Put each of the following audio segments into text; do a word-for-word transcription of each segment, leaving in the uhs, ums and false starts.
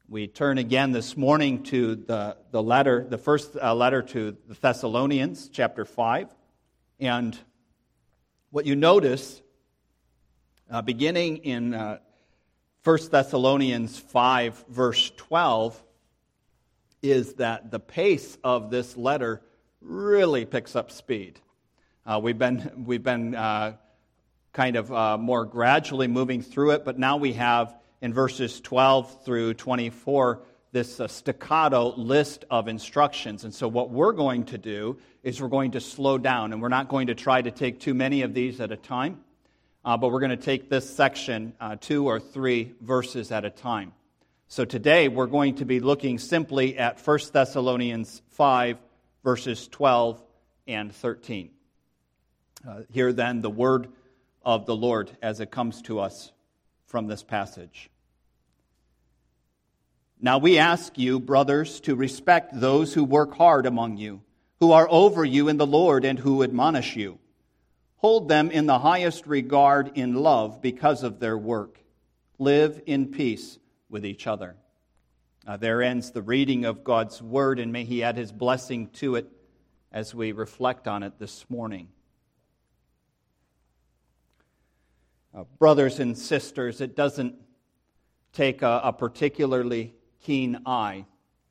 We turn again this morning to the, the letter, the first uh, letter to the Thessalonians, chapter five. And what you notice, uh, beginning in uh, First Thessalonians five, verse twelve, is that the pace of this letter really picks up speed. Uh, we've been we've been uh, kind of uh, more gradually moving through it, but now we have in verses twelve through twenty-four this uh, staccato list of instructions. And so what we're going to do is we're going to slow down, and we're not going to try to take too many of these at a time, uh, but we're going to take this section uh, two or three verses at a time. So today we're going to be looking simply at First Thessalonians five, verses twelve and thirteen. Uh, hear then the word of the Lord as it comes to us from this passage. Now we ask you, brothers, to respect those who work hard among you, who are over you in the Lord and who admonish you. Hold them in the highest regard in love because of their work. Live in peace with each other. Uh, there ends the reading of God's word, and may He add His blessing to it as we reflect on it this morning. Uh, brothers and sisters, it doesn't take a, a particularly keen eye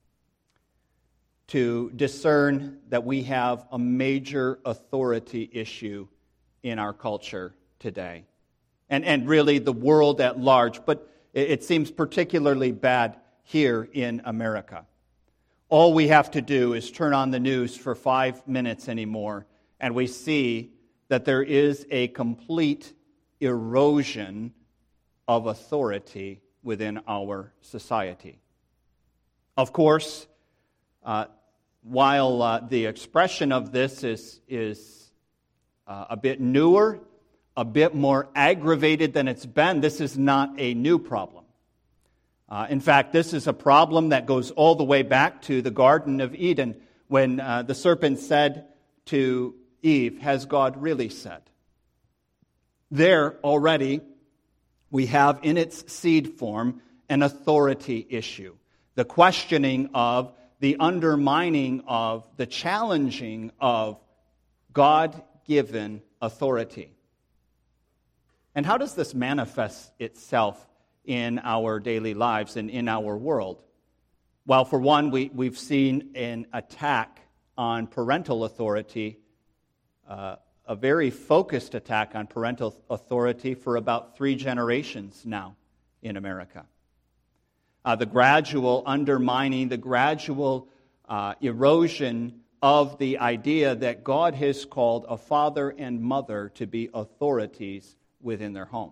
to discern that we have a major authority issue in our culture today, and, and really the world at large, but it, it seems particularly bad here in America. All we have to do is turn on the news for five minutes anymore, and we see that there is a complete erosion of authority within our society. Of course, uh, while uh, the expression of this is, is uh, a bit newer, a bit more aggravated than it's been, this is not a new problem. Uh, in fact, this is a problem that goes all the way back to the Garden of Eden when uh, the serpent said to Eve, "Has God really said?" There already we have in its seed form an authority issue. The questioning of, the undermining of, the challenging of God-given authority. And how does this manifest itself in our daily lives and in our world? Well, for one, we, we've seen an attack on parental authority, uh, a very focused attack on parental authority for about three generations now in America. Uh, the gradual undermining, the gradual uh, erosion of the idea that God has called a father and mother to be authorities within their home.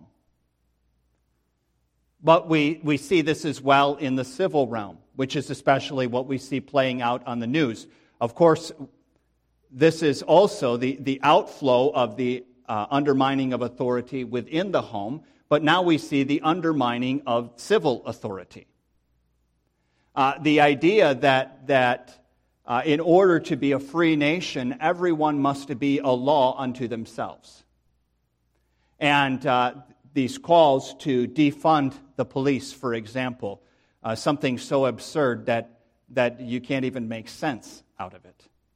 But we, we see this as well in the civil realm, which is especially what we see playing out on the news. Of course, this is also the, the outflow of the uh, undermining of authority within the home, but now we see the undermining of civil authority. Uh, the idea that, that uh, in order to be a free nation, everyone must be a law unto themselves. And uh, these calls to defund the police, for example, uh, something so absurd that, that you can't even make sense out of it.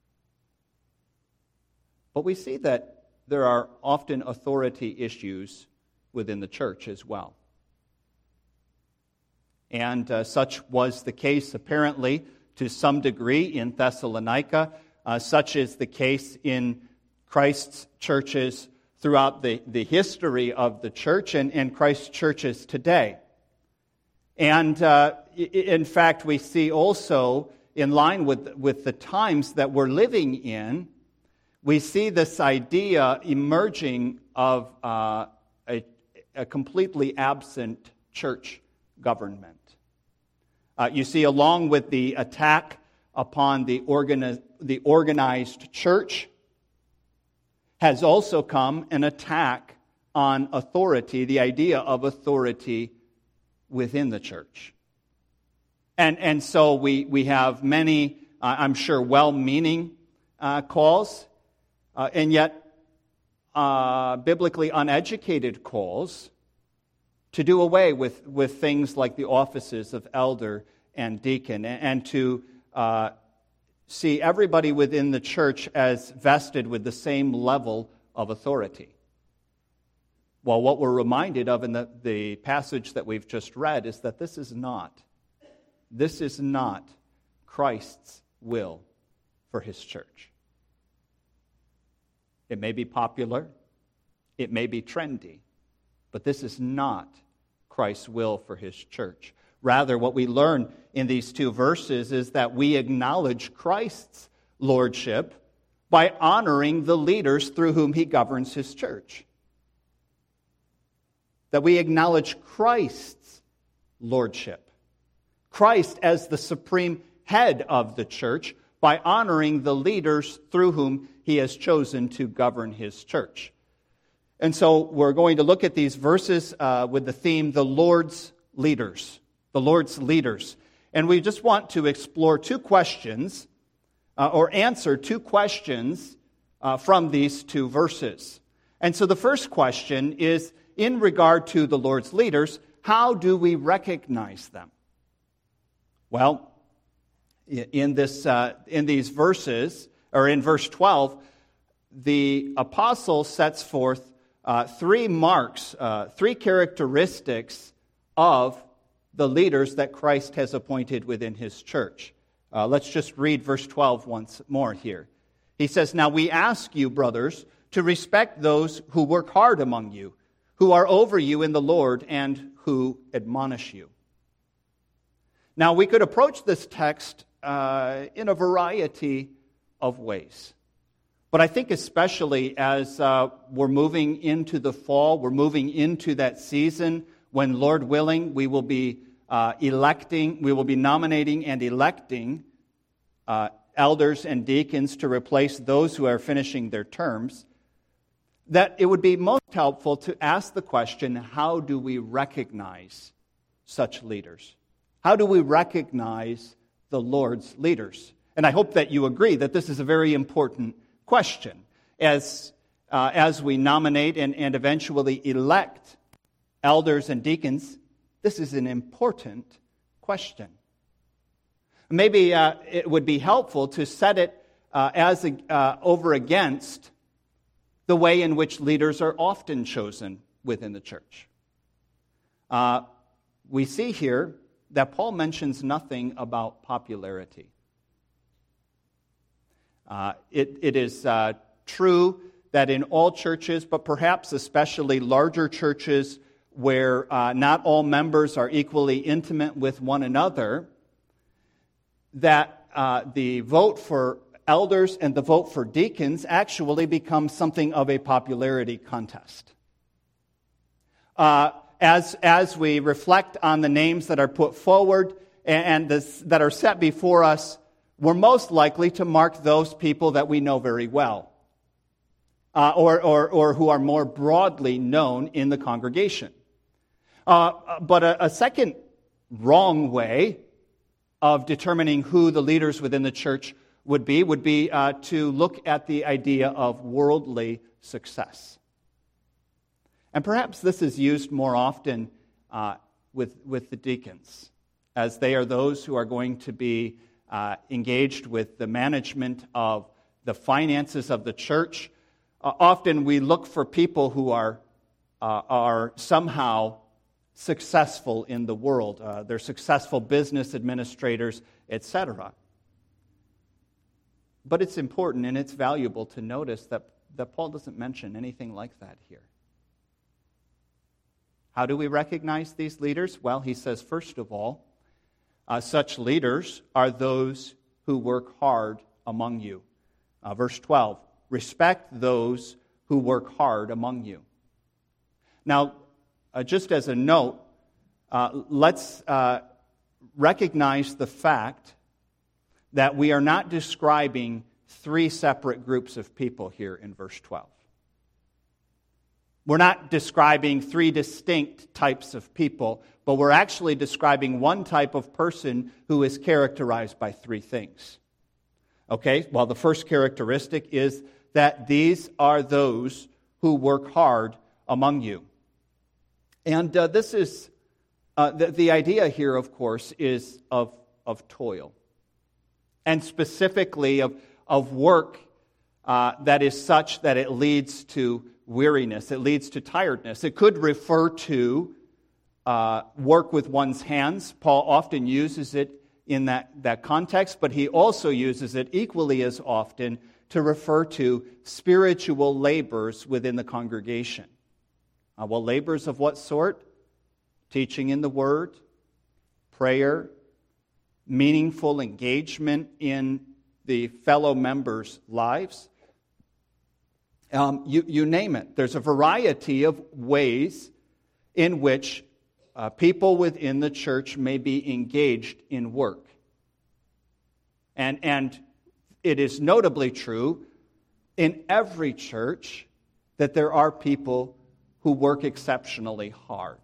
But we see that there are often authority issues within the church as well. And uh, such was the case, apparently, to some degree in Thessalonica. Uh, such is the case in Christ's churches throughout the, the history of the church and, and Christ's churches today. And uh, in fact, we see also, in line with, with the times that we're living in, we see this idea emerging of uh, a, a completely absent church government. Uh, you see, along with the attack upon the, organi- the organized church, has also come an attack on authority, the idea of authority within the church. And, and so we, we have many, uh, I'm sure, well-meaning uh, calls, Uh, and yet, uh, biblically uneducated calls to do away with, with things like the offices of elder and deacon, and to uh, see everybody within the church as vested with the same level of authority. Well, what we're reminded of in the, the passage that we've just read is that this is not, this is not Christ's will for his church. It may be popular, it may be trendy, but this is not Christ's will for his church. Rather, what we learn in these two verses is that we acknowledge Christ's lordship by honoring the leaders through whom he governs his church. That we acknowledge Christ's lordship. Christ as the supreme head of the church by honoring the leaders through whom he has chosen to govern his church. And so we're going to look at these verses uh, with the theme, the Lord's leaders. The Lord's leaders. And we just want to explore two questions, uh, or answer two questions uh, from these two verses. And so the first question is, in regard to the Lord's leaders, how do we recognize them? Well, in this, uh, in these verses, or in verse twelve, the apostle sets forth uh, three marks, uh, three characteristics of the leaders that Christ has appointed within his church. Uh, let's just read verse twelve once more here. He says, "Now we ask you, brothers, to respect those who work hard among you, who are over you in the Lord, and who admonish you." Now we could approach this text uh, in a variety of ways. But I think especially as uh, we're moving into the fall, we're moving into that season when, Lord willing, we will be uh, electing, we will be nominating and electing uh, elders and deacons to replace those who are finishing their terms, that it would be most helpful to ask the question, how do we recognize such leaders? How do we recognize the Lord's leaders? And I hope that you agree that this is a very important question. As, uh, as we nominate and, and eventually elect elders and deacons, this is an important question. Maybe uh, it would be helpful to set it uh, as a, uh, over against the way in which leaders are often chosen within the church. Uh, we see here that Paul mentions nothing about popularity. Uh, it, it is uh, true that in all churches, but perhaps especially larger churches where uh, not all members are equally intimate with one another, that uh, the vote for elders and the vote for deacons actually becomes something of a popularity contest. Uh, as, as we reflect on the names that are put forward and this, that are set before us, we're most likely to mark those people that we know very well, uh, or, or, or who are more broadly known in the congregation. Uh, but a, a second wrong way of determining who the leaders within the church would be would be uh, to look at the idea of worldly success. And perhaps this is used more often uh, with, with the deacons, as they are those who are going to be uh, engaged with the management of the finances of the church. Uh, often we look for people who are, uh, are somehow successful in the world. Uh, they're successful business administrators, et cetera. But it's important and it's valuable to notice that, that Paul doesn't mention anything like that here. How do we recognize these leaders? Well, he says, first of all, uh, such leaders are those who work hard among you. Uh, verse twelve, respect those who work hard among you. Now, uh, just as a note, uh, let's uh, recognize the fact that we are not describing three separate groups of people here in verse twelve. We're not describing three distinct types of people, but we're actually describing one type of person who is characterized by three things. Okay, well, the first characteristic is that these are those who work hard among you. And uh, this is, uh, the, the idea here, of course, is of of toil, and specifically of, of work uh, that is such that it leads to weariness, it leads to tiredness. It could refer to uh, work with one's hands. Paul often uses it in that, that context, but he also uses it equally as often to refer to spiritual labors within the congregation. Uh, well, labors of what sort? Teaching in the Word, prayer, meaningful engagement in the fellow members' lives. Um, you, you name it. There's a variety of ways in which uh, people within the church may be engaged in work. And, and it is notably true in every church that there are people who work exceptionally hard.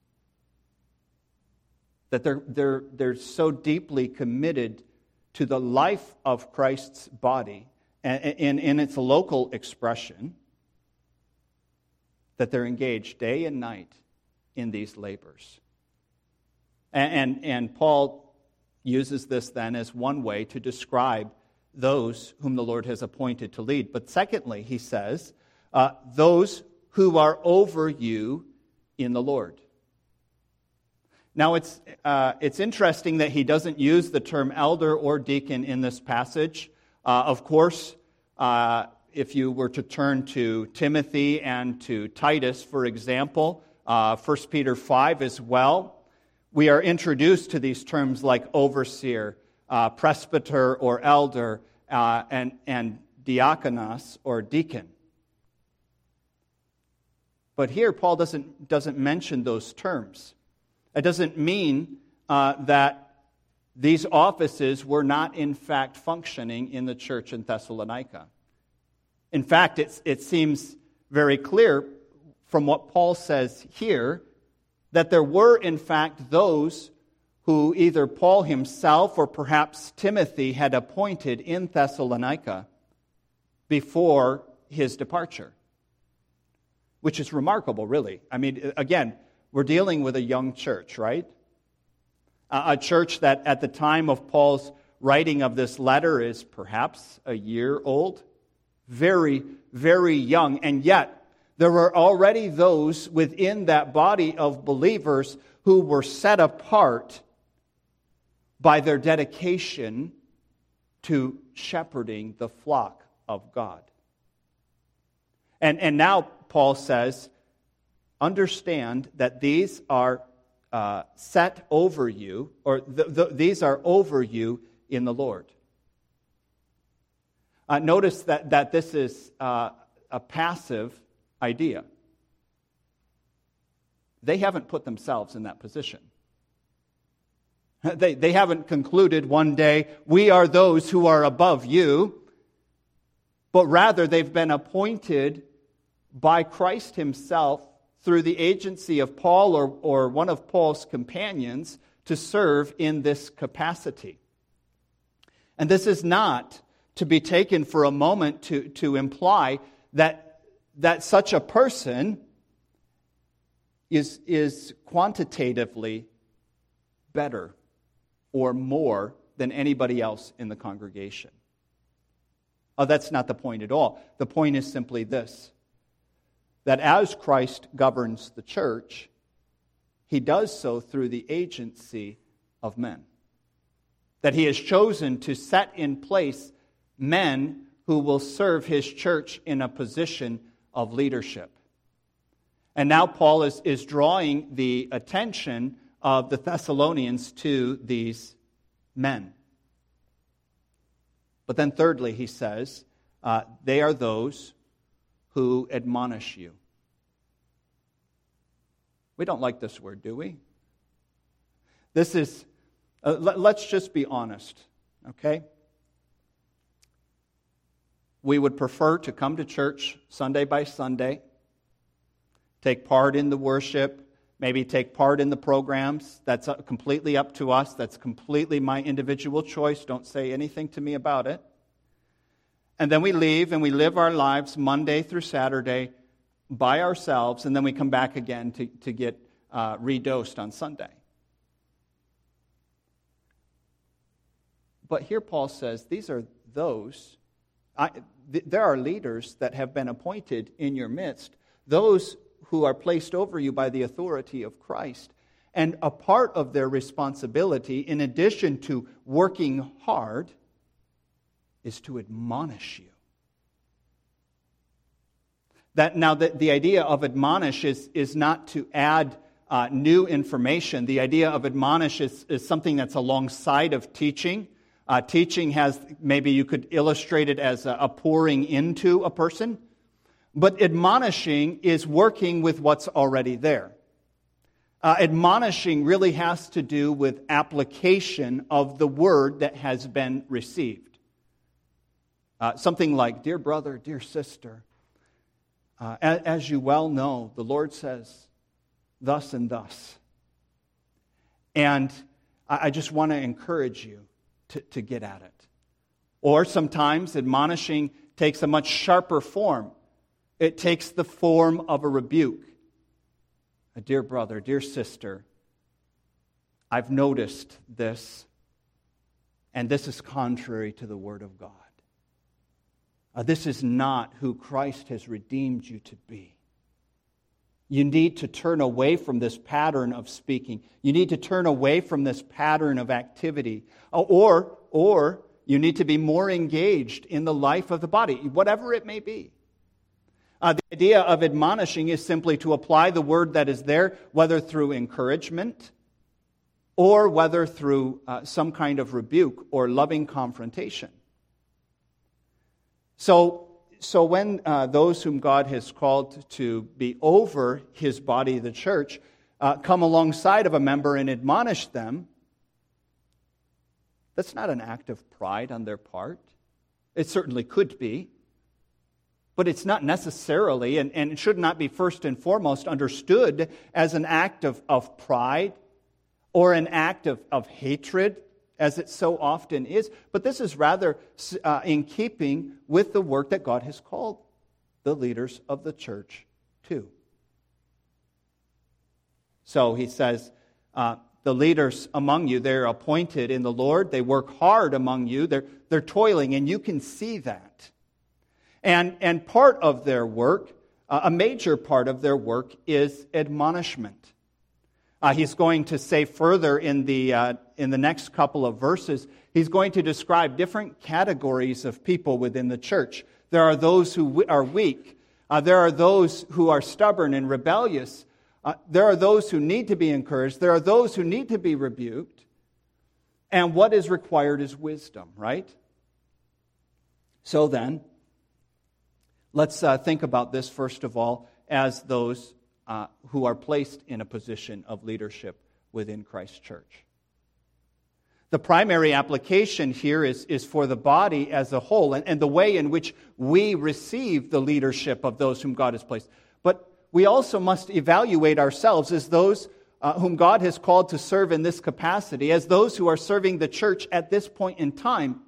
That they're, they're, they're so deeply committed to the life of Christ's body in, in its local expression, that they're engaged day and night in these labors. And, and, and Paul uses this then as one way to describe those whom the Lord has appointed to lead. But secondly, he says, uh, those who are over you in the Lord. Now, it's uh, it's interesting that he doesn't use the term elder or deacon in this passage. Uh, of course, uh, if you were to turn to Timothy and to Titus, for example, uh, First Peter five as well, we are introduced to these terms like overseer, uh, presbyter or elder, uh, and, and diakonos or deacon. But here, Paul doesn't, doesn't mention those terms. It doesn't mean uh, that these offices were not, in fact, functioning in the church in Thessalonica. In fact, it's, it seems very clear from what Paul says here that there were, in fact, those who either Paul himself or perhaps Timothy had appointed in Thessalonica before his departure. Which is remarkable, really. I mean, again, we're dealing with a young church, right? A church that at the time of Paul's writing of this letter is perhaps a year old. Very, very young. And yet, there were already those within that body of believers who were set apart by their dedication to shepherding the flock of God. And, and now, Paul says, understand that these are uh, set over you, or th- th- these are over you in the Lord. Uh, notice that, that this is uh, a passive idea. They haven't put themselves in that position. They, they haven't concluded one day, we are those who are above you, but rather they've been appointed by Christ himself through the agency of Paul or, or one of Paul's companions to serve in this capacity. And this is not to be taken for a moment to, to imply that, that such a person is, is quantitatively better or more than anybody else in the congregation. Oh, that's not the point at all. The point is simply this: that as Christ governs the church, he does so through the agency of men. That he has chosen to set in place men who will serve his church in a position of leadership. And now Paul is, is drawing the attention of the Thessalonians to these men. But then thirdly, he says, uh, they are those who admonish you. We don't like this word, do we? This is, uh, let, let's just be honest, okay? We would prefer to come to church Sunday by Sunday, take part in the worship, maybe take part in the programs. That's completely up to us. That's completely my individual choice. Don't say anything to me about it. And then we leave and we live our lives Monday through Saturday by ourselves, and then we come back again to, to get uh, redosed on Sunday. But here Paul says, these are those, I, th- there are leaders that have been appointed in your midst, those who are placed over you by the authority of Christ. And a part of their responsibility, in addition to working hard, is to admonish you. That now, the, the idea of admonish is, is not to add uh, new information. The idea of admonish is, is something that's alongside of teaching. Uh, teaching has, maybe you could illustrate it as a, a pouring into a person. But admonishing is working with what's already there. Uh, admonishing really has to do with application of the word that has been received. Uh, something like, dear brother, dear sister, uh, as, as you well know, the Lord says thus and thus. And I, I just want to encourage you to, to get at it. Or sometimes admonishing takes a much sharper form. It takes the form of a rebuke. A dear brother, dear sister, I've noticed this, and this is contrary to the Word of God. Uh, this is not who Christ has redeemed you to be. You need to turn away from this pattern of speaking. You need to turn away from this pattern of activity. Or, or you need to be more engaged in the life of the body, whatever it may be. Uh, the idea of admonishing is simply to apply the word that is there, whether through encouragement or whether through uh, some kind of rebuke or loving confrontation. So, so when uh, those whom God has called to be over His body, the church, uh, come alongside of a member and admonish them, that's not an act of pride on their part. It certainly could be. But it's not necessarily, and, and it should not be first and foremost understood as an act of, of pride or an act of, of hatred, as it so often is. But this is rather uh, in keeping with the work that God has called the leaders of the church to. So he says, uh, the leaders among you, they're appointed in the Lord. They work hard among you. They're, they're toiling, and you can see that. And, and part of their work, uh, a major part of their work, is admonishment. Uh, he's going to say further in the uh, in the next couple of verses, he's going to describe different categories of people within the church. There are those who w- are weak. Uh, there are those who are stubborn and rebellious. Uh, there are those who need to be encouraged. There are those who need to be rebuked. And what is required is wisdom, right? So then, let's uh, think about this, first of all, as those uh, who are placed in a position of leadership within Christ's church. The primary application here is, is for the body as a whole, and, and the way in which we receive the leadership of those whom God has placed. But we also must evaluate ourselves as those uh, whom God has called to serve in this capacity, as those who are serving the church at this point in time.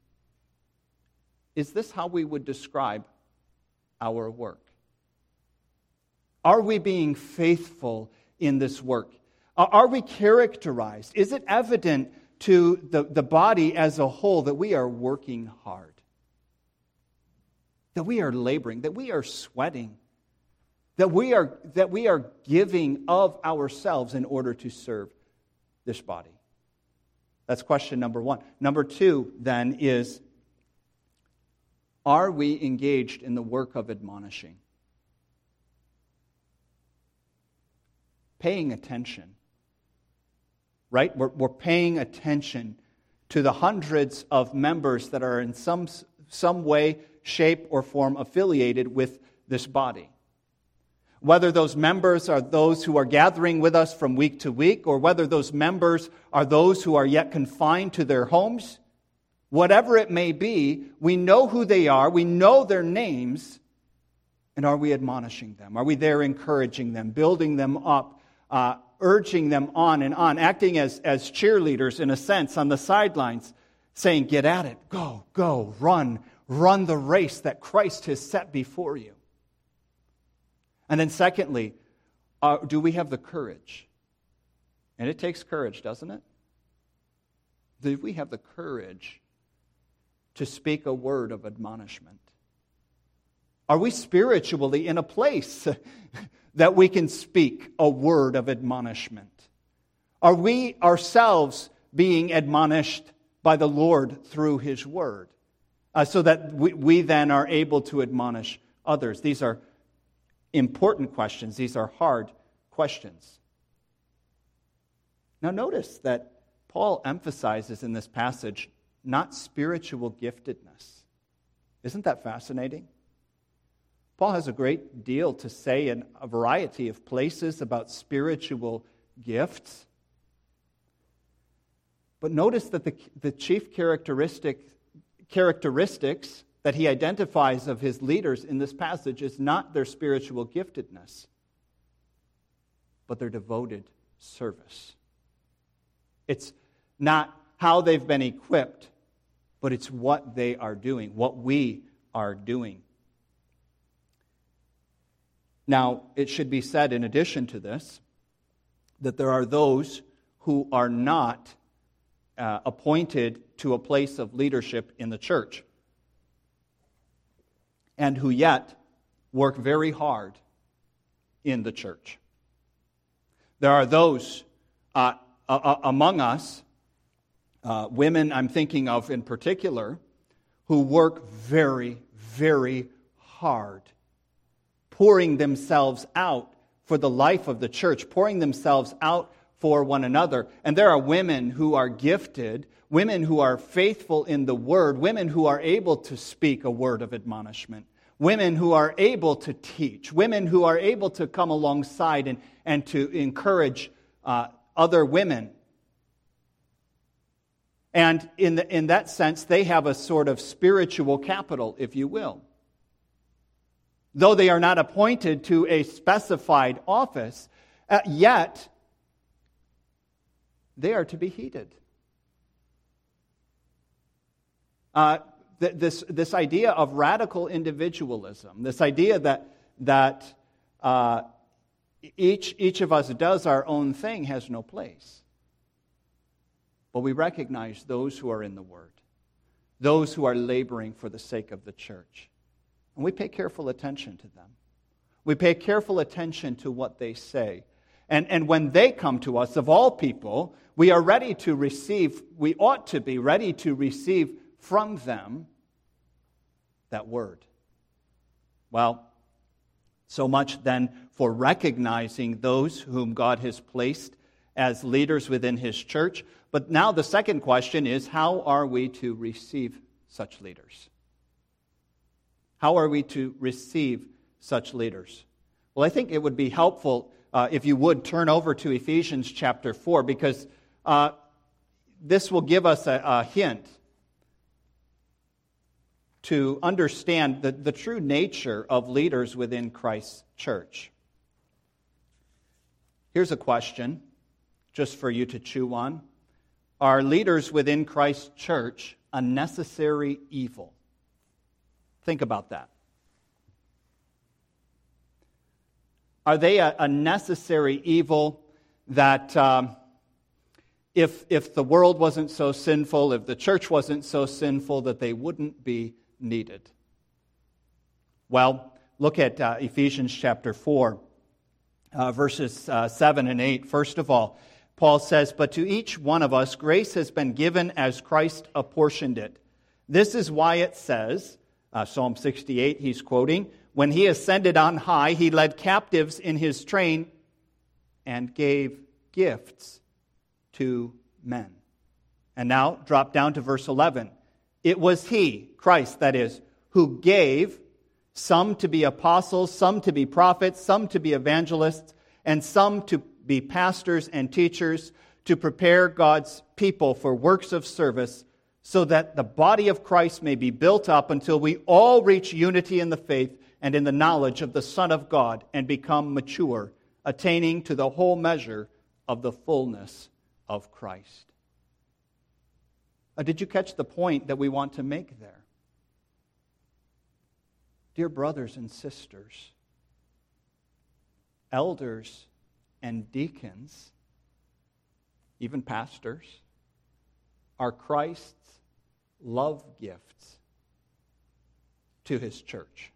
Is this how we would describe our work? Are we being faithful in this work? Are we characterized? Is it evident to the, the body as a whole that we are working hard? That we are laboring, that we are sweating, that we are, that we are giving of ourselves in order to serve this body? That's question number one. Number two, then, is, are we engaged in the work of admonishing? Paying attention. Right? We're, we're paying attention to the hundreds of members that are in some, some way, shape, or form affiliated with this body. Whether those members are those who are gathering with us from week to week, or whether those members are those who are yet confined to their homes, whatever it may be, we know who they are, we know their names, and are we admonishing them? Are we there encouraging them, building them up, uh, urging them on and on, acting as, as cheerleaders in a sense on the sidelines, saying, get at it, go, go, run, run the race that Christ has set before you? And then secondly, uh, do we have the courage? And it takes courage, doesn't it? Do we have the courage to speak a word of admonishment? Are we spiritually in a place that we can speak a word of admonishment? Are we ourselves being admonished by the Lord through His Word, uh, so that we, we then are able to admonish others? These are important questions. These are hard questions. Now notice that Paul emphasizes in this passage not spiritual giftedness. Isn't that fascinating? Paul has a great deal to say in a variety of places about spiritual gifts. But notice that the, the chief characteristic, characteristics that he identifies of his leaders in this passage is not their spiritual giftedness, but their devoted service. It's not how they've been equipped, but it's what they are doing, what we are doing. Now, it should be said in addition to this, that there are those who are not uh, appointed to a place of leadership in the church, and who yet work very hard in the church. There are those uh, uh, among us, uh, women I'm thinking of in particular, who work very, very hard, pouring themselves out for the life of the church, pouring themselves out for one another. And there are women who are gifted, women who are faithful in the word, women who are able to speak a word of admonishment, women who are able to teach, women who are able to come alongside and, and to encourage uh, other women. And in, the, in that sense, they have a sort of spiritual capital, if you will. Though they are not appointed to a specified office, uh, yet they are to be heeded. Uh, th- this, this idea of radical individualism, this idea that, that uh, each, each of us does our own thing has no place. But we recognize those who are in the Word, those who are laboring for the sake of the church. And we pay careful attention to them. We pay careful attention to what they say. And, and when they come to us, of all people, we are ready to receive, we ought to be ready to receive from them that word. Well, so much then for recognizing those whom God has placed as leaders within His church. But now the second question is, how are we to receive such leaders? How are we to receive such leaders? Well, I think it would be helpful uh, if you would turn over to Ephesians chapter four, because uh, this will give us a, a hint to understand the, the true nature of leaders within Christ's church. Here's a question, just for you to chew on. Are leaders within Christ's church a necessary evil? Think about that. Are they a, a necessary evil that um, if, if the world wasn't so sinful, if the church wasn't so sinful, that they wouldn't be needed? Well, look at uh, Ephesians chapter four, uh, verses uh, seven and eight. First of all, Paul says, "But to each one of us grace has been given as Christ apportioned it. This is why it says," Uh, Psalm sixty-eight, he's quoting, "When He ascended on high, He led captives in His train and gave gifts to men." And now, drop down to verse eleven. "It was He," Christ that is, "who gave some to be apostles, some to be prophets, some to be evangelists, and some to be pastors and teachers, to prepare God's people for works of service, so that the body of Christ may be built up until we all reach unity in the faith and in the knowledge of the Son of God and become mature, attaining to the whole measure of the fullness of Christ." Uh, did you catch the point that we want to make there? Dear brothers and sisters, elders and deacons, even pastors, are Christ's love gifts to his church.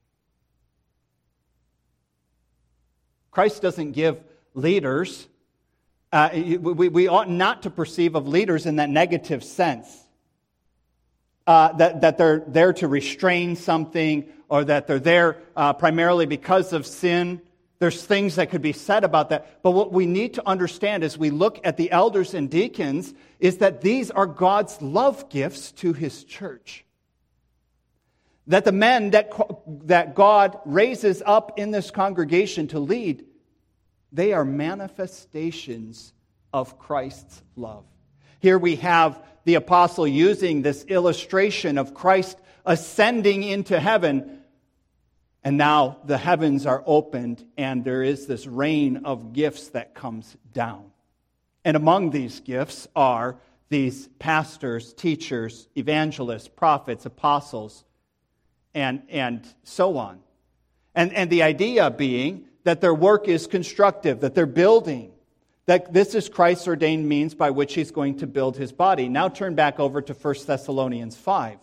Christ doesn't give leaders, uh, we, we ought not to perceive of leaders in that negative sense. Uh, that, that they're there to restrain something, or that they're there uh, primarily because of sin. There's things that could be said about that. But what we need to understand as we look at the elders and deacons is that these are God's love gifts to his church. That the men that, that God raises up in this congregation to lead, they are manifestations of Christ's love. Here we have the apostle using this illustration of Christ ascending into heaven, and now the heavens are opened and there is this rain of gifts that comes down. And among these gifts are these pastors, teachers, evangelists, prophets, apostles, and, and so on. And, and the idea being that their work is constructive, that they're building, that this is Christ's ordained means by which he's going to build his body. Now turn back over to First Thessalonians five.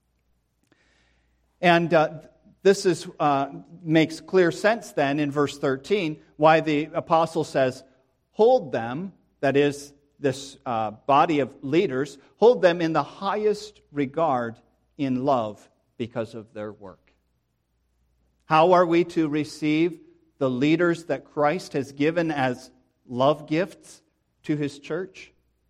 And uh, this is uh, makes clear sense then in verse thirteen, why the apostle says, hold them, that is, this uh, body of leaders, hold them in the highest regard in love because of their work. How are we to receive the leaders that Christ has given as love gifts to his church?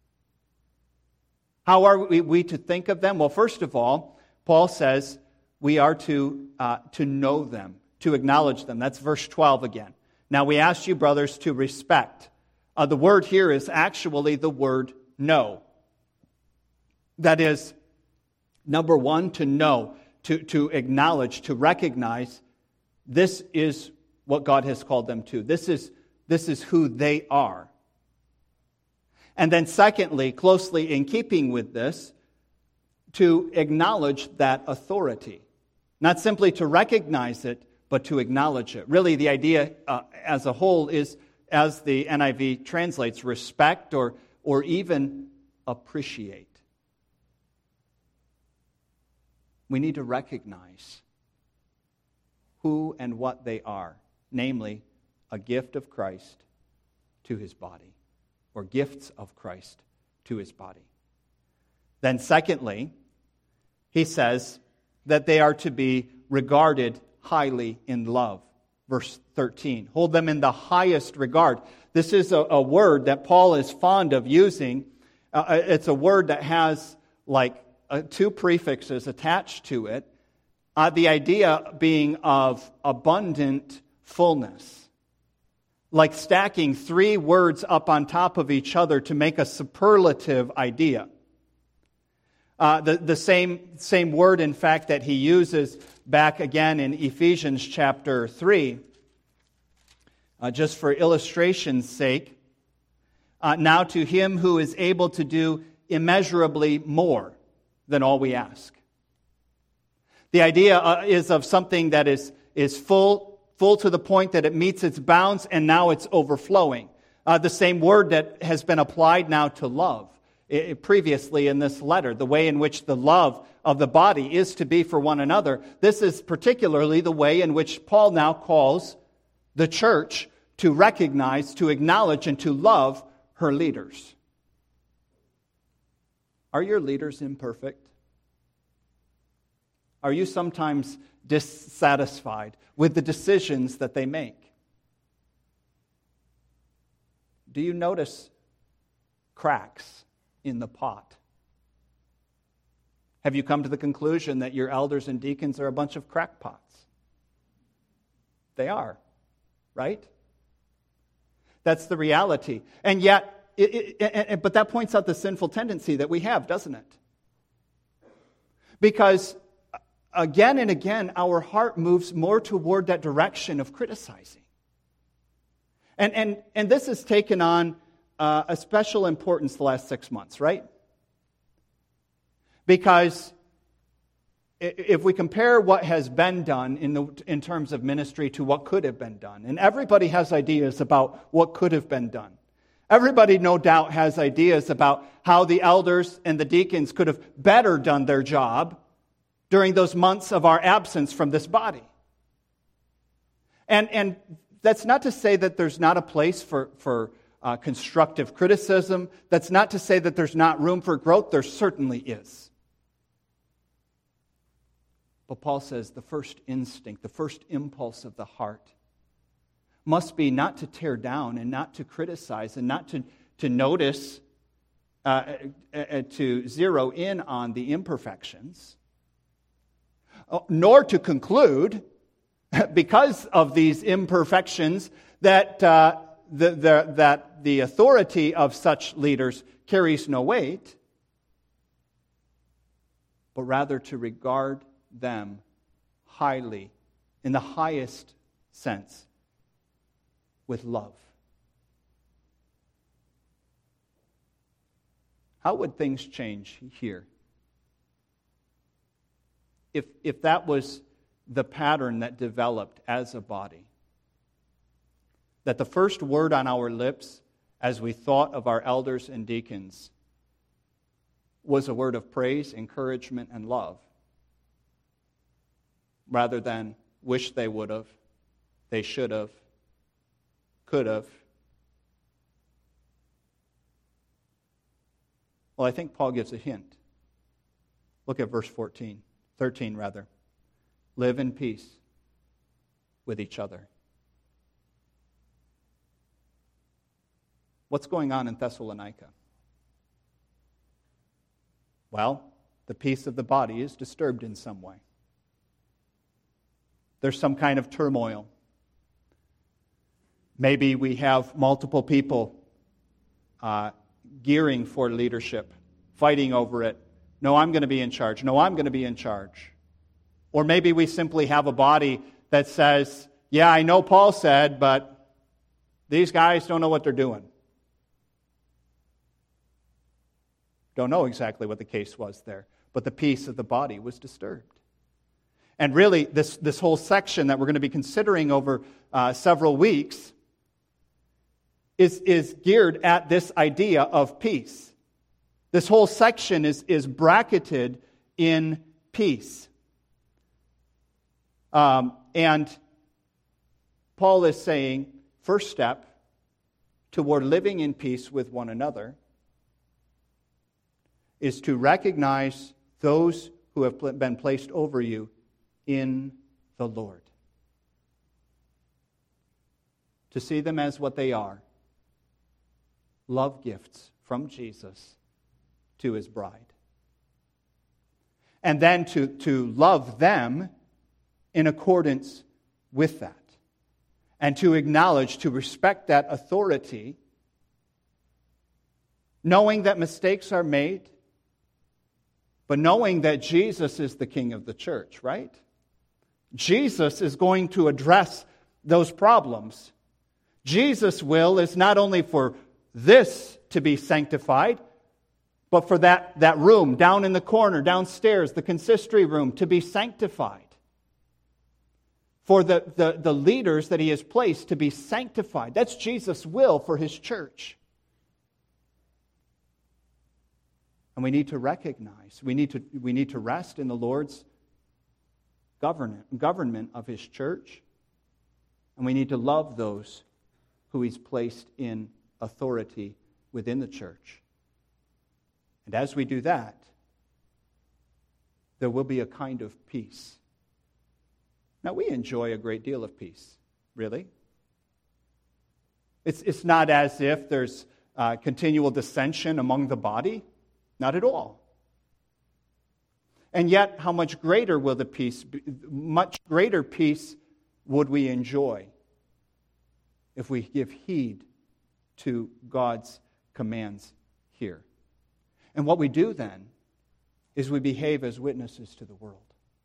How are we, we to think of them? Well, first of all, Paul says we are to, uh, to know them, to acknowledge them. That's verse twelve again. Now we ask you, brothers, to respect. Uh, the word here is actually the word know. That is, number one, to know, to, to acknowledge, to recognize this is what God has called them to. This is This is who they are. And then secondly, closely in keeping with this, to acknowledge that authority. Not simply to recognize it, but to acknowledge it. Really, the idea uh, as a whole is, as the N I V translates, respect or, or even appreciate. We need to recognize who and what they are, namely, a gift of Christ to his body, or gifts of Christ to his body. Then secondly, he says that they are to be regarded highly in love. Verse thirteen, hold them in the highest regard. This is a, a word that Paul is fond of using. Uh, it's a word that has like uh, two prefixes attached to it. Uh, the idea being of abundant fullness. Like stacking three words up on top of each other to make a superlative idea. Uh, the, the same, same word, in fact, that he uses back again in Ephesians chapter three, uh, just for illustration's sake. Uh, now to him who is able to do immeasurably more than all we ask. The idea uh, is of something that is, is full, Full to the point that it meets its bounds and now it's overflowing. Uh, the same word that has been applied now to love. It, previously in this letter, the way in which the love of the body is to be for one another. This is particularly the way in which Paul now calls the church to recognize, to acknowledge, and to love her leaders. Are your leaders imperfect? Are you sometimes dissatisfied with the decisions that they make? Do you notice cracks in the pot? Have you come to the conclusion that your elders and deacons are a bunch of crackpots? They are, right? That's the reality. And yet, it, it, it, but that points out the sinful tendency that we have, doesn't it? Because again and again, our heart moves more toward that direction of criticizing. And and and this has taken on uh, a special importance the last six months, right? Because if we compare what has been done in the in terms of ministry to what could have been done, and everybody has ideas about what could have been done. Everybody, no doubt, has ideas about how the elders and the deacons could have better done their job during those months of our absence from this body. And, and that's not to say that there's not a place for, for uh, constructive criticism. That's not to say that there's not room for growth. There certainly is. But Paul says the first instinct, the first impulse of the heart must be not to tear down and not to criticize and not to, to notice, uh, uh, to zero in on the imperfections, nor to conclude, because of these imperfections, that, uh, the, the, that the authority of such leaders carries no weight, but rather to regard them highly, in the highest sense, with love. How would things change here if, if that was the pattern that developed as a body? That the first word on our lips as we thought of our elders and deacons was a word of praise, encouragement, and love, rather than wish they would have, they should have, could have. Well, I think Paul gives a hint. Look at verse fourteen, thirteen rather. Live in peace with each other. What's going on in Thessalonica? Well, the peace of the body is disturbed in some way. There's some kind of turmoil. Maybe we have multiple people uh, gearing for leadership, fighting over it. No, I'm going to be in charge. No, I'm going to be in charge. Or maybe we simply have a body that says, yeah, I know Paul said, but these guys don't know what they're doing. Don't know exactly what the case was there, but the peace of the body was disturbed. And really, this, this whole section that we're going to be considering over uh, several weeks is, is geared at this idea of peace. This whole section is, is bracketed in peace. Um, and Paul is saying, first step toward living in peace with one another is to recognize those who have been placed over you in the Lord. To see them as what they are, love gifts from Jesus to his bride. And then to, to love them in accordance with that. And to acknowledge, to respect that authority, knowing that mistakes are made, but knowing that Jesus is the King of the church, right? Jesus is going to address those problems. Jesus' will is not only for this to be sanctified, but for that, that room down in the corner, downstairs, the consistory room, to be sanctified. For the, the, the leaders that he has placed to be sanctified. That's Jesus' will for his church. And we need to recognize, we need to, we need to rest in the Lord's government, government of his church. And we need to love those who he's placed in authority within the church. And as we do that, there will be a kind of peace. Now, we enjoy a great deal of peace, really. It's, it's not as if there's uh, continual dissension among the body. Not at all. And yet, how much greater will the peace be? Much greater peace would we enjoy if we give heed to God's commands here. And what we do then is we behave as witnesses to the world.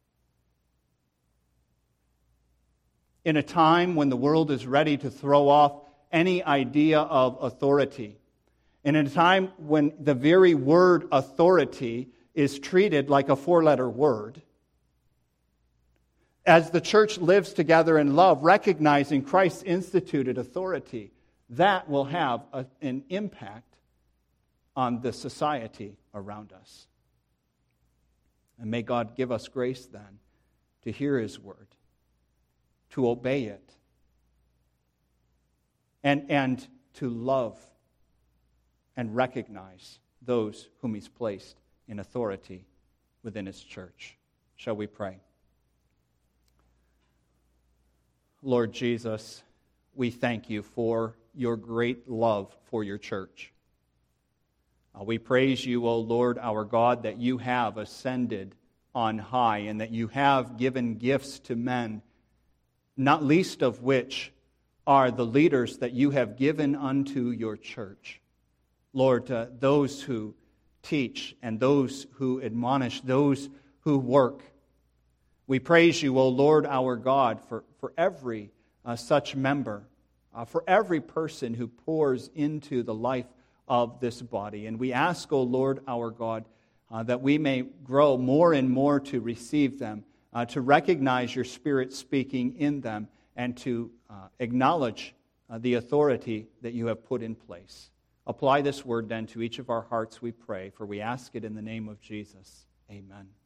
In a time when the world is ready to throw off any idea of authority, and in a time when the very word authority is treated like a four-letter word, as the church lives together in love, recognizing Christ's instituted authority, that will have a, an impact on the society around us. And may God give us grace then to hear His word, to obey it, and, and to love and recognize those whom He's placed in authority within His church. Shall we pray? Lord Jesus, we thank You for Your great love for Your church. Uh, we praise You, O Lord our God, that You have ascended on high and that You have given gifts to men, not least of which are the leaders that You have given unto Your church. Lord, uh, those who teach and those who admonish, those who work. We praise You, O Lord our God, for, for every uh, such member, uh, for every person who pours into the life of this body. And we ask, O Lord our God, uh, that we may grow more and more to receive them, uh, to recognize Your Spirit speaking in them, and to uh, acknowledge uh, the authority that You have put in place. Apply this word then to each of our hearts, we pray, for we ask it in the name of Jesus. Amen.